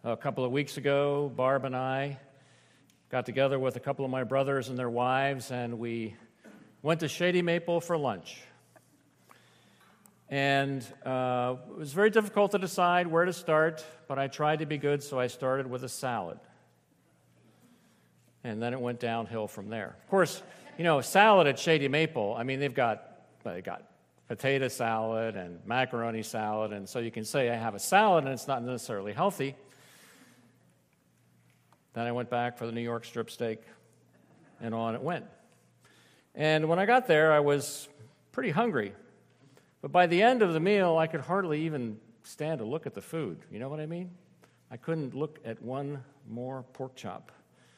A couple of weeks ago, Barb and I got together with a couple of my brothers and their wives, and we went to Shady Maple for lunch. And it was very difficult to decide where to start, but I tried to be good, so I started with a salad. And then it went downhill from there. Of course, salad at Shady Maple, they've got potato salad and macaroni salad, and so you can say I have a salad, and it's not necessarily healthy. Then I went back for the New York strip steak, and on it went. And when I got there, I was pretty hungry. But by the end of the meal, I could hardly even stand to look at the food. You know what I mean? I couldn't look at one more pork chop.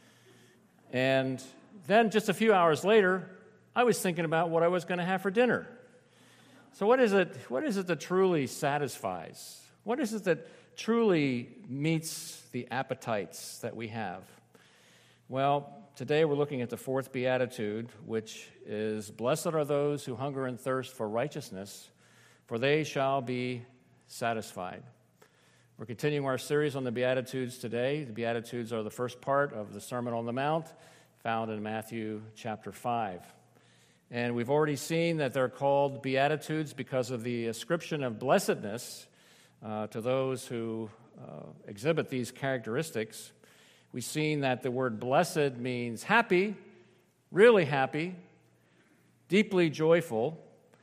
And then just a few hours later, I was thinking about what I was going to have for dinner. So what is it that truly satisfies? What is it that truly meets the appetites that we have? Well, today we're looking at the fourth beatitude, which is, "Blessed are those who hunger and thirst for righteousness, for they shall be satisfied." We're continuing our series on the Beatitudes today. The Beatitudes are the first part of the Sermon on the Mount, found in Matthew chapter 5. And we've already seen that they're called Beatitudes because of the ascription of blessedness to those who exhibit these characteristics. We've seen that the word blessed means happy, really happy, deeply joyful.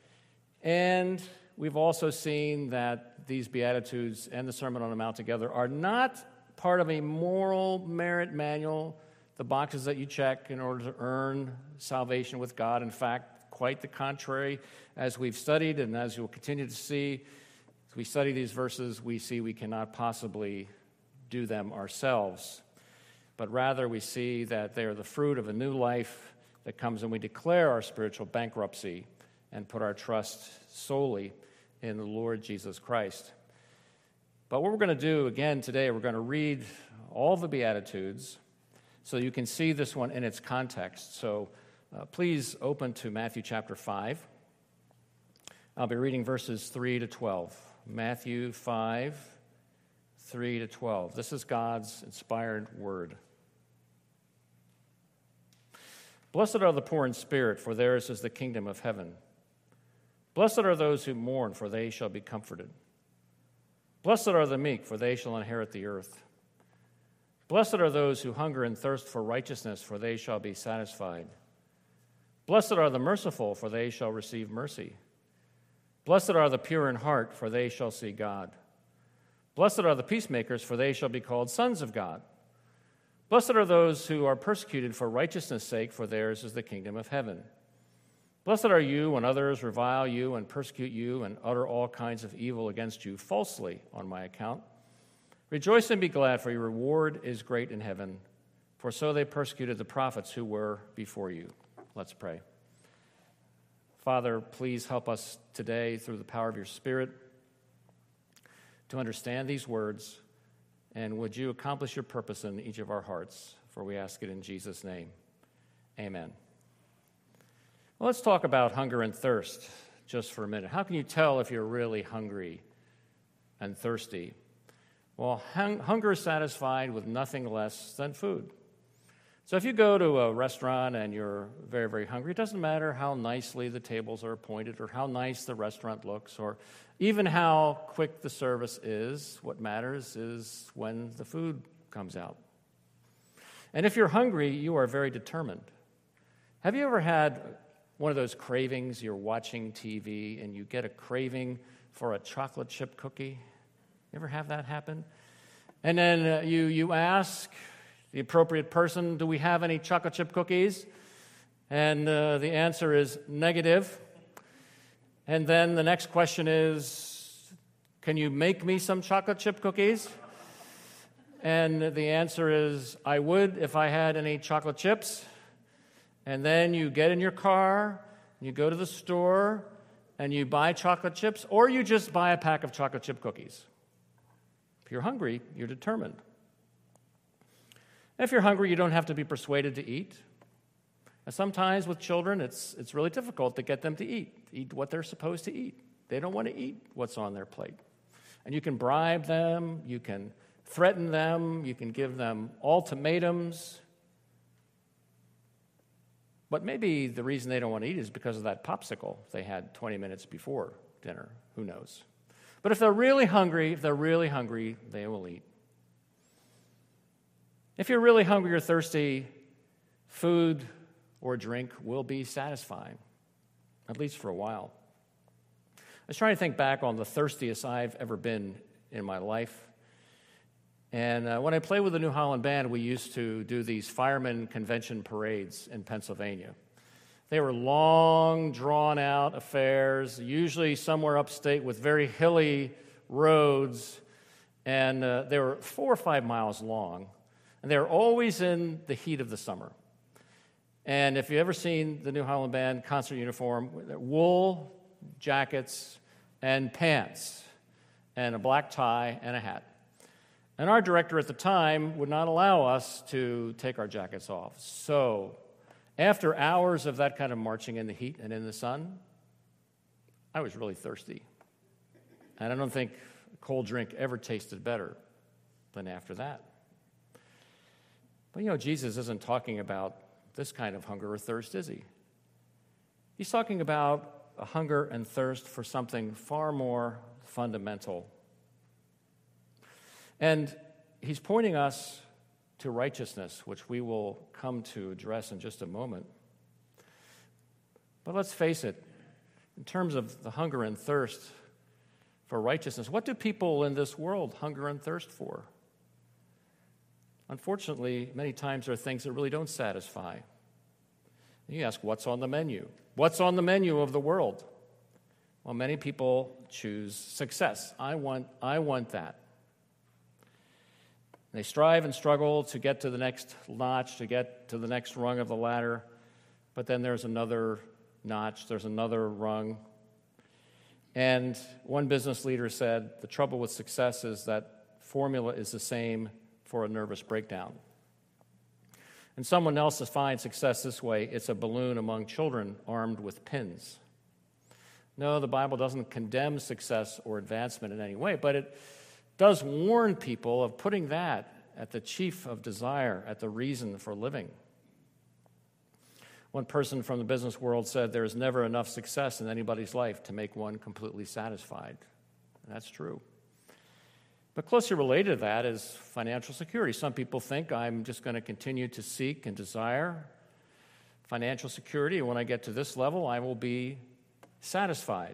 And we've also seen that these Beatitudes and the Sermon on the Mount together are not part of a moral merit manual, the boxes that you check in order to earn salvation with God. In fact, quite the contrary. As we've studied and as you'll continue to see, as we study these verses, we see we cannot possibly do them ourselves. But rather we see that they are the fruit of a new life that comes when we declare our spiritual bankruptcy and put our trust solely in the Lord Jesus Christ. But what we're going to do again today, we're going to read all the Beatitudes so you can see this one in its context. So please open to Matthew chapter 5. I'll be reading verses 3 to 12. Matthew 5, 3 to 12. This is God's inspired word. "Blessed are the poor in spirit, for theirs is the kingdom of heaven. Blessed are those who mourn, for they shall be comforted. Blessed are the meek, for they shall inherit the earth. Blessed are those who hunger and thirst for righteousness, for they shall be satisfied. Blessed are the merciful, for they shall receive mercy. Blessed are the pure in heart, for they shall see God. Blessed are the peacemakers, for they shall be called sons of God. Blessed are those who are persecuted for righteousness' sake, for theirs is the kingdom of heaven. Blessed are you when others revile you and persecute you and utter all kinds of evil against you falsely on my account. Rejoice and be glad, for your reward is great in heaven, for so they persecuted the prophets who were before you." Let's pray. Father, please help us today through the power of your Spirit to understand these words, and would you accomplish your purpose in each of our hearts, for we ask it in Jesus' name. Amen. Well, let's talk about hunger and thirst just for a minute. How can you tell if you're really hungry and thirsty? Well, hunger is satisfied with nothing less than food. So if you go to a restaurant and you're very, very hungry, it doesn't matter how nicely the tables are appointed or how nice the restaurant looks or even how quick the service is. What matters is when the food comes out. And if you're hungry, you are very determined. Have you ever had one of those cravings? You're watching TV and you get a craving for a chocolate chip cookie? You ever have that happen? And then you ask the appropriate person, "Do we have any chocolate chip cookies?" And the answer is negative. And then the next question is, "Can you make me some chocolate chip cookies?" And the answer is, "I would if I had any chocolate chips." And then you get in your car, you go to the store, and you buy chocolate chips, or you just buy a pack of chocolate chip cookies. If you're hungry, you're determined. If you're hungry, you don't have to be persuaded to eat. And sometimes with children, it's really difficult to get them to eat what they're supposed to eat. They don't want to eat what's on their plate. And you can bribe them, you can threaten them, you can give them ultimatums. But maybe the reason they don't want to eat is because of that popsicle they had 20 minutes before dinner. Who knows? But if they're really hungry, they will eat. If you're really hungry or thirsty, food or drink will be satisfying, at least for a while. I was trying to think back on the thirstiest I've ever been in my life. And when I played with the New Holland Band, we used to do these firemen convention parades in Pennsylvania. They were long, drawn-out affairs, usually somewhere upstate with very hilly roads, and they were 4 or 5 miles long, and they were always in the heat of the summer. And if you've ever seen the New Holland Band concert uniform, wool jackets and pants and a black tie and a hat. And our director at the time would not allow us to take our jackets off. So after hours of that kind of marching in the heat and in the sun, I was really thirsty. And I don't think a cold drink ever tasted better than after that. But Jesus isn't talking about this kind of hunger or thirst, is he? He's talking about a hunger and thirst for something far more fundamental. And he's pointing us to righteousness, which we will come to address in just a moment. But let's face it, in terms of the hunger and thirst for righteousness, what do people in this world hunger and thirst for? Unfortunately, many times there are things that really don't satisfy. You ask, what's on the menu? What's on the menu of the world? Well, many people choose success. I want that. They strive and struggle to get to the next notch, to get to the next rung of the ladder, but then there's another notch, there's another rung. And one business leader said, the trouble with success is that formula is the same for a nervous breakdown. And someone else defines success this way: it's a balloon among children armed with pins. No, the Bible doesn't condemn success or advancement in any way, but it does warn people of putting that at the chief of desire, at the reason for living. One person from the business world said, there is never enough success in anybody's life to make one completely satisfied. And that's true. But closely related to that is financial security. Some people think I'm just going to continue to seek and desire financial security, and when I get to this level, I will be satisfied.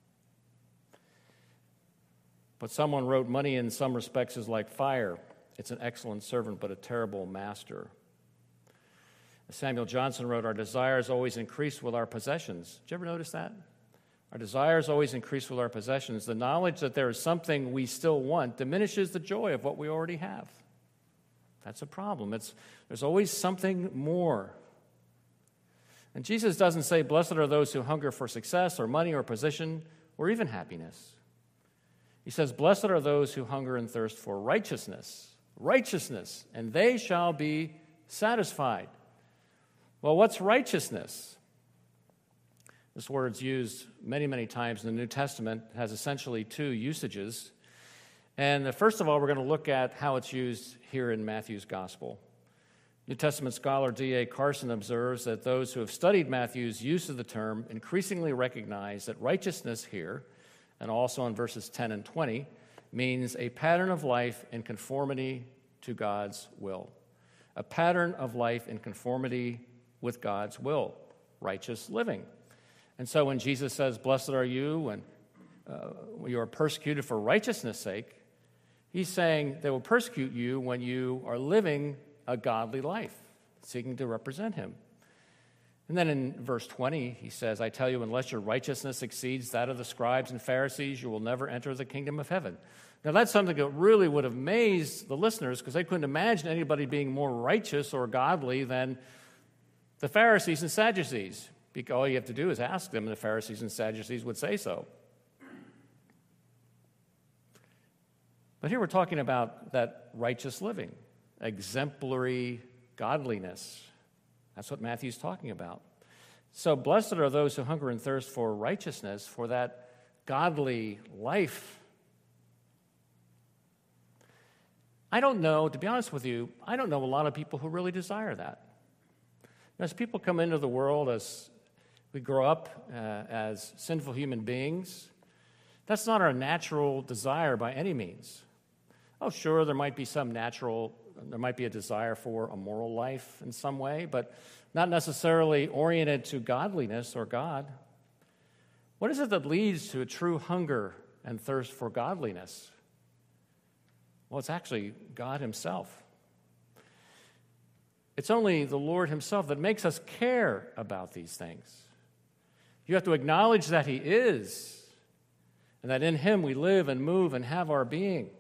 But someone wrote, money in some respects is like fire. It's an excellent servant, but a terrible master. Samuel Johnson wrote, our desires always increase with our possessions. Did you ever notice that? Our desires always increase with our possessions. The knowledge that there is something we still want diminishes the joy of what we already have. That's a problem. There's always something more. And Jesus doesn't say, blessed are those who hunger for success or money or position or even happiness. He says, blessed are those who hunger and thirst for righteousness, and they shall be satisfied. Well, what's righteousness? This word's used many, many times in the New Testament. It has essentially two usages. And first of all, we're going to look at how it's used here in Matthew's Gospel. New Testament scholar D.A. Carson observes that those who have studied Matthew's use of the term increasingly recognize that righteousness here, and also in verses 10 and 20, means a pattern of life in conformity to God's will. A pattern of life in conformity with God's will, righteous living. And so when Jesus says, blessed are you when you are persecuted for righteousness' sake, he's saying they will persecute you when you are living a godly life, seeking to represent him. And then in verse 20, he says, I tell you, unless your righteousness exceeds that of the scribes and Pharisees, you will never enter the kingdom of heaven. Now, that's something that really would have amazed the listeners, because they couldn't imagine anybody being more righteous or godly than the Pharisees and Sadducees. Because all you have to do is ask them, and the Pharisees and Sadducees would say so. But here we're talking about that righteous living, exemplary godliness. That's what Matthew's talking about. So blessed are those who hunger and thirst for righteousness, for that godly life. I don't know, to be honest with you, I don't know a lot of people who really desire that. As people come into the world, as we grow up as sinful human beings, that's not our natural desire by any means. Oh, sure, there might be a desire for a moral life in some way, but not necessarily oriented to godliness or God. What is it that leads to a true hunger and thirst for godliness? Well, it's actually God himself. It's only the Lord himself that makes us care about these things. You have to acknowledge that he is, and that in him we live and move and have our being.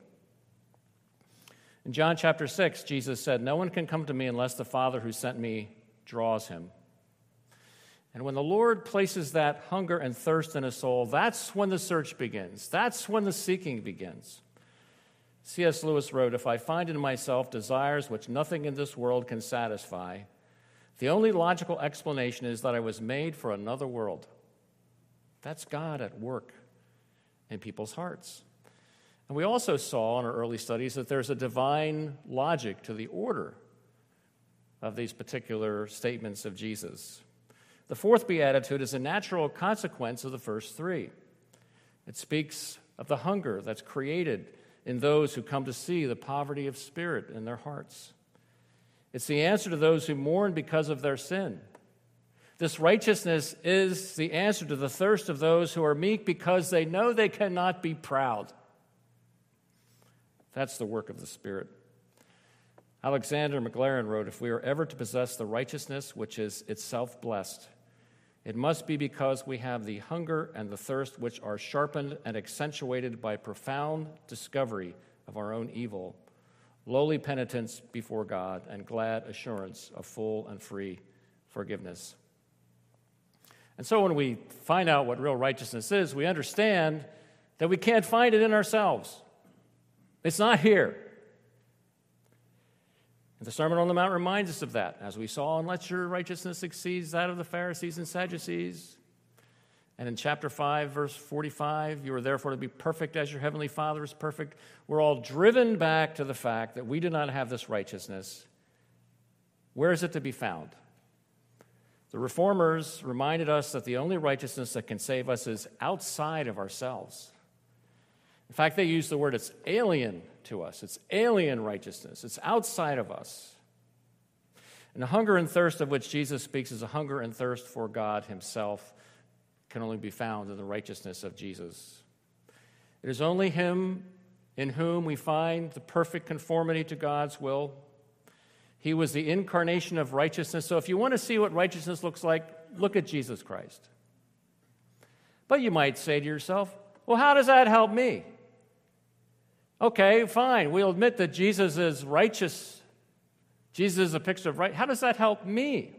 In John chapter 6, Jesus said, "No one can come to me unless the Father who sent me draws him." And when the Lord places that hunger and thirst in a soul, that's when the search begins. That's when the seeking begins. C.S. Lewis wrote, "If I find in myself desires which nothing in this world can satisfy, the only logical explanation is that I was made for another world." That's God at work in people's hearts. And we also saw in our early studies that there's a divine logic to the order of these particular statements of Jesus. The fourth beatitude is a natural consequence of the first three. It speaks of the hunger that's created in those who come to see the poverty of spirit in their hearts. It's the answer to those who mourn because of their sin. This righteousness is the answer to the thirst of those who are meek because they know they cannot be proud. That's the work of the Spirit. Alexander Maclaren wrote, "If we are ever to possess the righteousness which is itself blessed, it must be because we have the hunger and the thirst which are sharpened and accentuated by profound discovery of our own evil, lowly penitence before God, and glad assurance of full and free forgiveness." And so when we find out what real righteousness is, we understand that we can't find it in ourselves. It's not here. And the Sermon on the Mount reminds us of that. As we saw, unless your righteousness exceeds that of the Pharisees and Sadducees. And in chapter 5, verse 45, "You are therefore to be perfect as your heavenly Father is perfect." We're all driven back to the fact that we do not have this righteousness. Where is it to be found? The Reformers reminded us that the only righteousness that can save us is outside of ourselves. In fact, they use the word, it's alien to us. It's alien righteousness. It's outside of us. And the hunger and thirst of which Jesus speaks is a hunger and thirst for God himself, can only be found in the righteousness of Jesus. It is only him in whom we find the perfect conformity to God's will. He was the incarnation of righteousness. So if you want to see what righteousness looks like, look at Jesus Christ. But you might say to yourself, well, how does that help me? Okay, fine. We'll admit that Jesus is righteous. Jesus is a picture of right. How does that help me?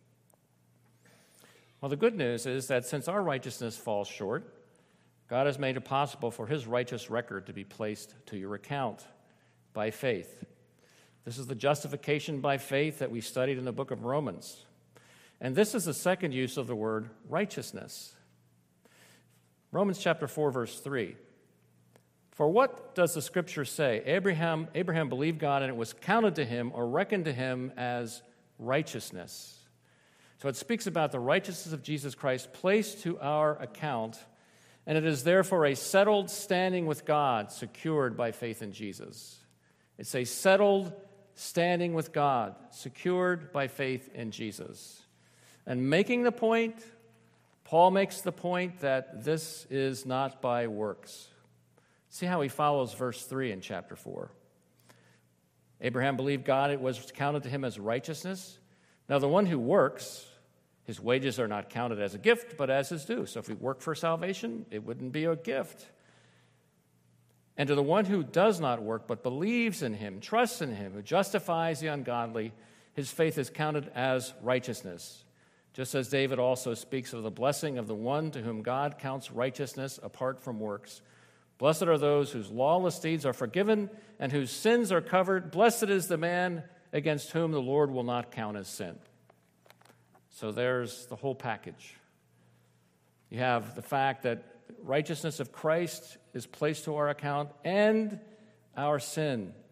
Well, the good news is that since our righteousness falls short, God has made it possible for his righteous record to be placed to your account by faith. This is the justification by faith that we studied in the book of Romans. And this is the second use of the word righteousness. Romans chapter 4, verse 3. "For what does the scripture say? Abraham believed God, and it was counted to him or reckoned to him as righteousness." So it speaks about the righteousness of Jesus Christ placed to our account, and it is therefore a settled standing with God secured by faith in Jesus. It's a settled standing with God secured by faith in Jesus. And making the point, Paul makes the point that this is not by works. See how he follows verse 3 in chapter 4. Abraham believed God, it was counted to him as righteousness. Now the one who works, his wages are not counted as a gift, but as his due. So if we work for salvation, it wouldn't be a gift. And to the one who does not work, but believes in him, trusts in him, who justifies the ungodly, his faith is counted as righteousness. Just as David also speaks of the blessing of the one to whom God counts righteousness apart from works. Blessed are those whose lawless deeds are forgiven and whose sins are covered. Blessed is the man against whom the Lord will not count as sin. So there's the whole package. You have the fact that righteousness of Christ is placed to our account and our sin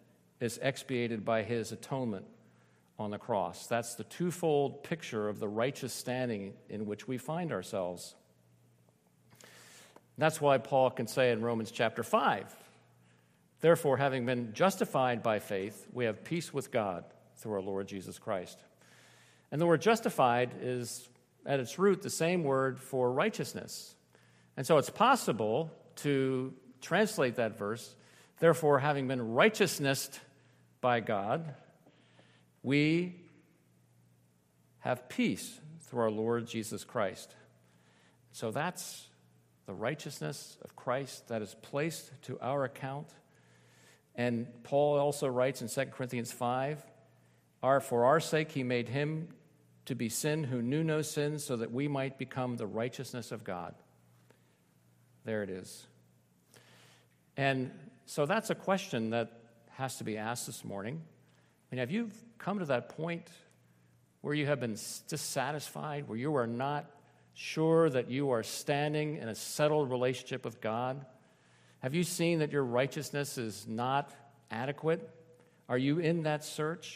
is expiated by his atonement on the cross. That's the twofold picture of the righteous standing in which we find ourselves. That's why Paul can say in Romans chapter 5, therefore, having been justified by faith, we have peace with God through our Lord Jesus Christ. And the word justified is, at its root, the same word for righteousness. And so it's possible to translate that verse, therefore, having been righteousnessed by God, we have peace through our Lord Jesus Christ. So that's the righteousness of Christ that is placed to our account. And Paul also writes in 2 Corinthians 5, for our sake he made him to be sin who knew no sin, so that we might become the righteousness of God. There it is. And so that's a question that has to be asked this morning. I mean, have you come to that point where you have been dissatisfied, where you are not sure that you are standing in a settled relationship with God? Have you seen that your righteousness is not adequate? Are you in that search?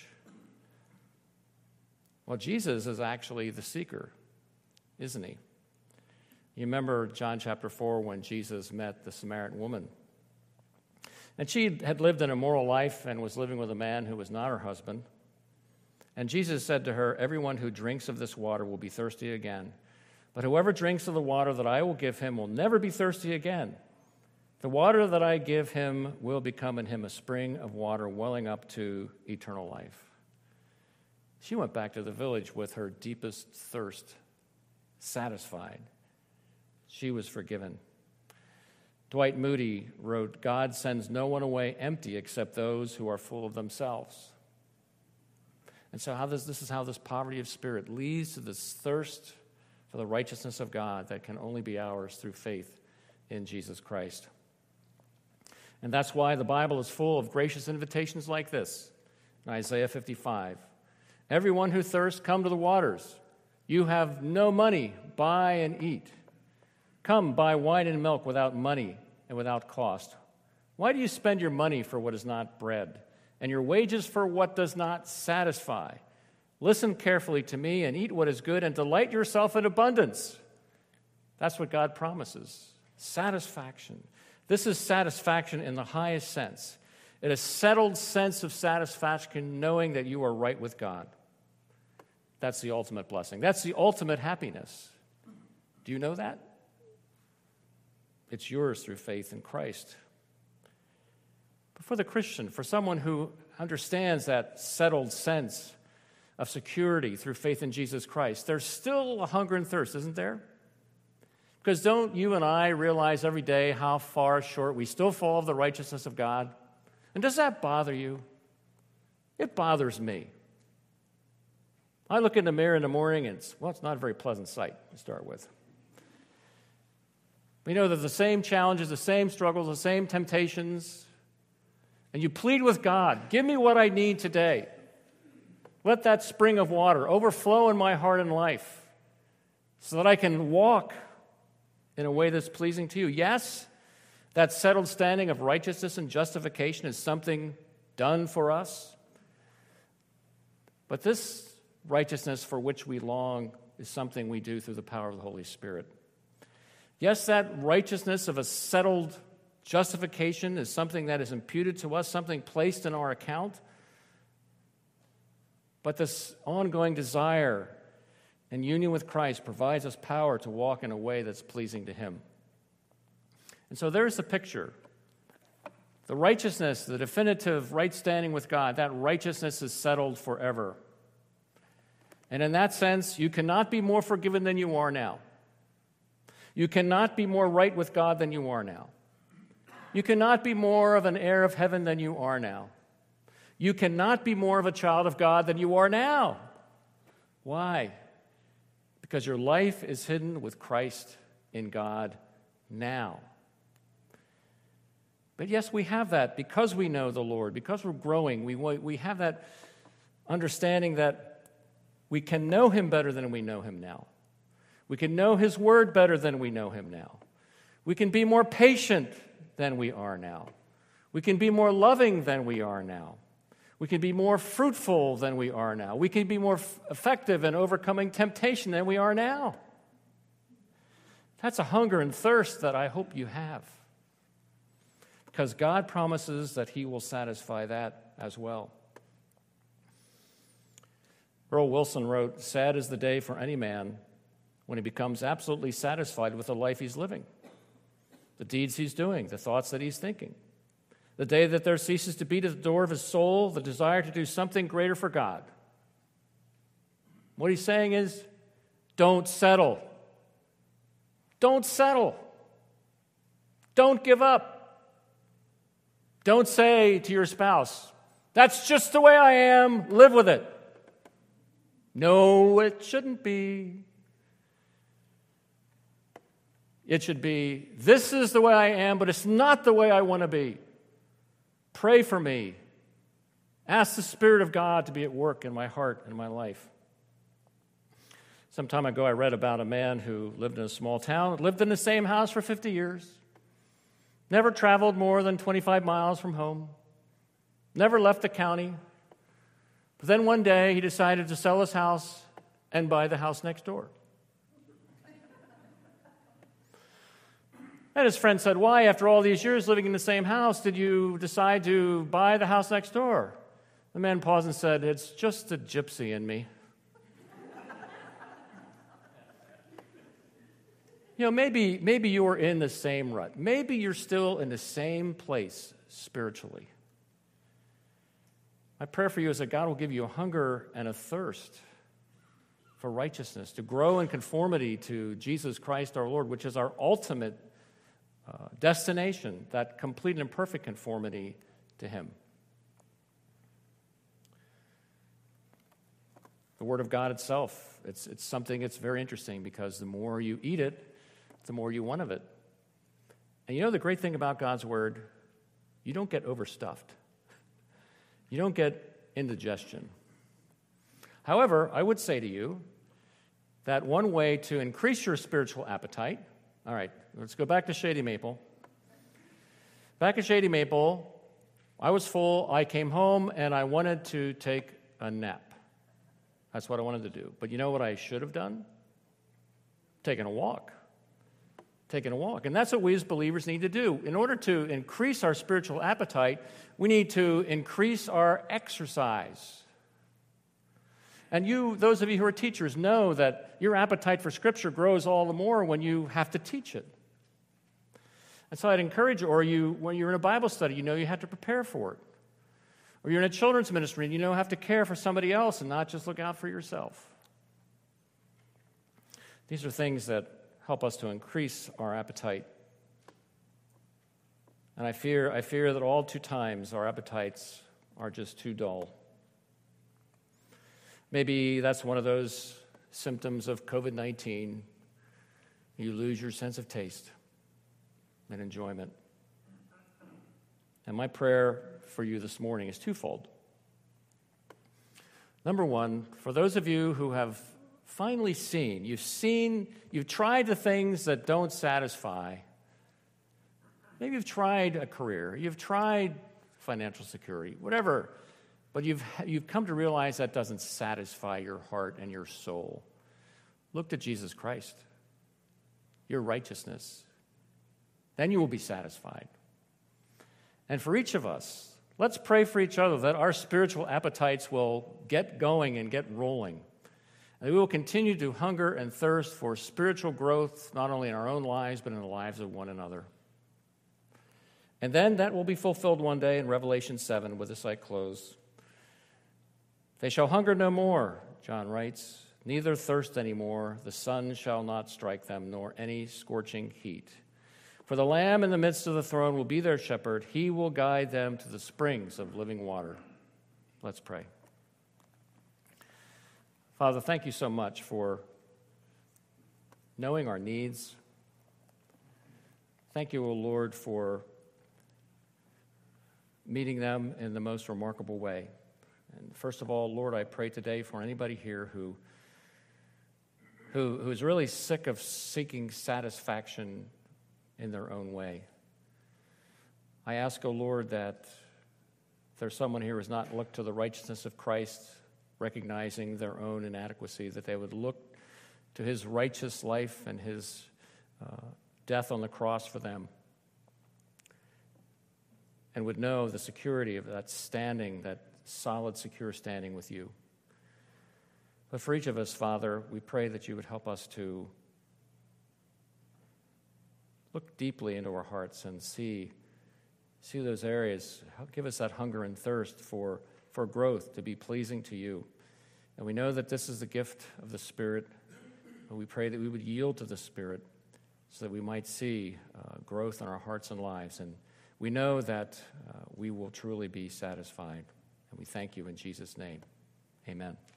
Well, Jesus is actually the seeker, isn't he? You remember John chapter 4 when Jesus met the Samaritan woman. And she had lived an immoral life and was living with a man who was not her husband. And Jesus said to her, everyone who drinks of this water will be thirsty again. But whoever drinks of the water that I will give him will never be thirsty again. The water that I give him will become in him a spring of water welling up to eternal life. She went back to the village with her deepest thirst satisfied. She was forgiven. Dwight Moody wrote, God sends no one away empty except those who are full of themselves. And so this is how this poverty of spirit leads to this thirst for the righteousness of God that can only be ours through faith in Jesus Christ. And that's why the Bible is full of gracious invitations like this. In Isaiah 55, everyone who thirsts, come to the waters. You have no money, buy and eat. Come, buy wine and milk without money and without cost. Why do you spend your money for what is not bread, and your wages for what does not satisfy? Listen carefully to me and eat what is good, and delight yourself in abundance. That's what God promises. Satisfaction. This is satisfaction in the highest sense. It is a settled sense of satisfaction knowing that you are right with God. That's the ultimate blessing. That's the ultimate happiness. Do you know that? It's yours through faith in Christ. But for the Christian, for someone who understands that settled sense of security through faith in Jesus Christ, there's still a hunger and thirst, isn't there? Because don't you and I realize every day how far short we still fall of the righteousness of God? And does that bother you? It bothers me. I look in the mirror in the morning and it's not a very pleasant sight to start with. We know that the same challenges, the same struggles, the same temptations, and you plead with God, give me what I need today. Let that spring of water overflow in my heart and life so that I can walk in a way that's pleasing to you. Yes, that settled standing of righteousness and justification is something done for us, but this righteousness for which we long is something we do through the power of the Holy Spirit. Yes, that righteousness of a settled justification is something that is imputed to us, something placed in our account. But this ongoing desire and union with Christ provides us power to walk in a way that's pleasing to Him. And so there's the picture. The righteousness, the definitive right standing with God, that righteousness is settled forever. And in that sense, you cannot be more forgiven than you are now. You cannot be more right with God than you are now. You cannot be more of an heir of heaven than you are now. You cannot be more of a child of God than you are now. Why? Because your life is hidden with Christ in God now. But yes, we have that because we know the Lord, because we're growing. We have that understanding that we can know Him better than we know Him now. We can know His Word better than we know Him now. We can be more patient than we are now. We can be more loving than we are now. We can be more fruitful than we are now. We can be more effective in overcoming temptation than we are now. That's a hunger and thirst that I hope you have, because God promises that he will satisfy that as well. Earl Wilson wrote, "Sad is the day for any man when he becomes absolutely satisfied with the life he's living, the deeds he's doing, the thoughts that he's thinking. The day that there ceases to beat at the door of his soul the desire to do something greater for God." What he's saying is, don't settle. Don't settle. Don't give up. Don't say to your spouse, "That's just the way I am, live with it." No, it shouldn't be. It should be, "This is the way I am, but it's not the way I want to be. Pray for me. Ask the Spirit of God to be at work in my heart and my life." Some time ago, I read about a man who lived in a small town, lived in the same house for 50 years, never traveled more than 25 miles from home, never left the county. But then one day, he decided to sell his house and buy the house next door. And his friend said, "Why, after all these years living in the same house, did you decide to buy the house next door?" The man paused and said, "It's just the gypsy in me." Maybe you're in the same rut. Maybe you're still in the same place spiritually. My prayer for you is that God will give you a hunger and a thirst for righteousness, to grow in conformity to Jesus Christ our Lord, which is our ultimate destination, that complete and perfect conformity to him. The Word of God itself, it's something that's very interesting, because the more you eat it, the more you want of it. And you know the great thing about God's Word? You don't get overstuffed. You don't get indigestion. However, I would say to you that one way to increase your spiritual appetite, all right, let's go back to Shady Maple. Back at Shady Maple, I was full, I came home, and I wanted to take a nap. That's what I wanted to do. But you know what I should have done? Taken a walk. And that's what we as believers need to do. In order to increase our spiritual appetite, we need to increase our exercise. And those of you who are teachers, know that your appetite for Scripture grows all the more when you have to teach it. And so I'd encourage you, when you're in a Bible study, you have to prepare for it. Or you're in a children's ministry and you have to care for somebody else and not just look out for yourself. These are things that help us to increase our appetite. And I fear that all too times our appetites are just too dull. Maybe that's one of those symptoms of COVID-19. You lose your sense of taste and enjoyment. And my prayer for you this morning is twofold. Number one, for those of you who have finally you've tried the things that don't satisfy. Maybe you've tried a career, you've tried financial security, whatever, but you've come to realize that doesn't satisfy your heart and your soul. Look to Jesus Christ, your righteousness. Then you will be satisfied. And for each of us, let's pray for each other that our spiritual appetites will get going and get rolling. And we will continue to hunger and thirst for spiritual growth, not only in our own lives, but in the lives of one another. And then that will be fulfilled one day in Revelation 7. With this I close. "They shall hunger no more," John writes, "neither thirst any more. The sun shall not strike them, nor any scorching heat. For the Lamb in the midst of the throne will be their shepherd. He will guide them to the springs of living water." Let's pray. Father, thank you so much for knowing our needs. Thank you, O Lord, for meeting them in the most remarkable way. And first of all, Lord, I pray today for anybody here who is really sick of seeking satisfaction in their own way. I ask, O Lord, that If there's someone here who has not looked to the righteousness of Christ, recognizing their own inadequacy, that they would look to his righteous life and his death on the cross for them, and would know the security of that standing, that solid, secure standing with you. But for each of us, Father, we pray that you would help us to look deeply into our hearts and see those areas. Give us that hunger and thirst for growth, to be pleasing to you. And we know that this is the gift of the Spirit, but we pray that we would yield to the Spirit so that we might see growth in our hearts and lives. And we know that we will truly be satisfied. And we thank you in Jesus' name. Amen.